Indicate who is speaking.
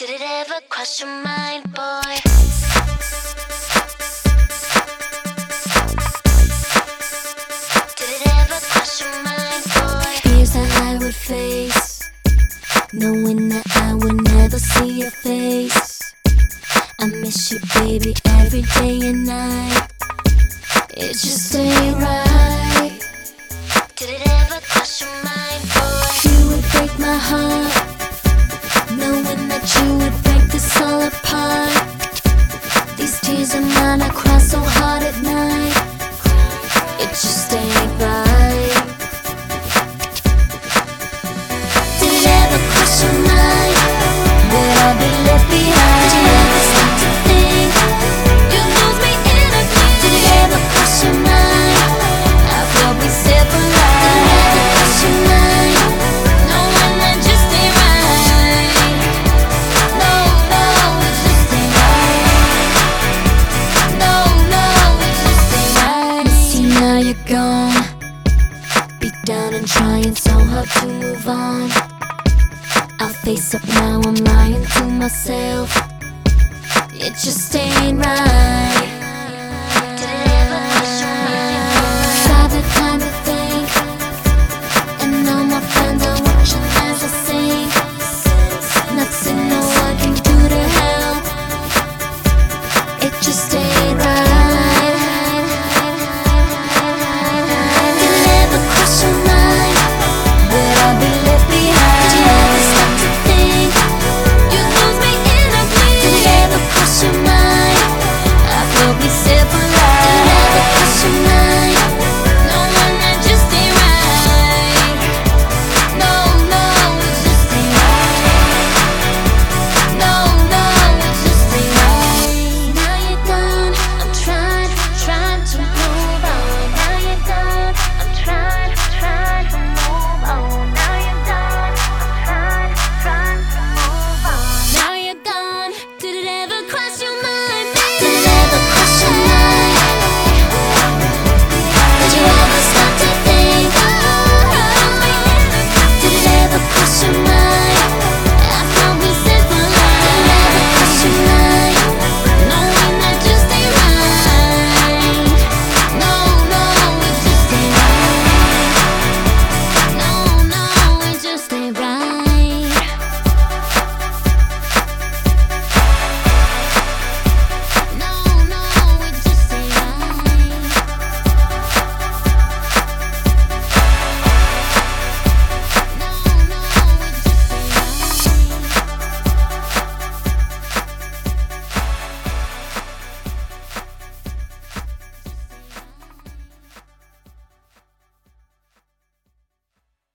Speaker 1: Did it ever cross your mind, boy? Did it ever cross your mind, boy?
Speaker 2: Fears that I would face, knowing that I would never see your face. I miss you, baby, every day and night. It just ain't right.
Speaker 1: Did it ever cross your mind, boy?
Speaker 2: You would break my heart, knowing that you would break this all apart. These tears of mine, I cry so hard at night. It just ain't right. Did it ever cross your mind that I'll be left behind? Did you ever stop to think you'd lose me in a blink? Did it ever cross your mind I'll probably separate? Did it ever cross your mind knowing that just ain't right? No, no, it just ain't right. No, no, it just ain't right. See, now you're gone, beat down and trying so hard to move on. I'll face up now, I'm lying to myself. It just ain't right.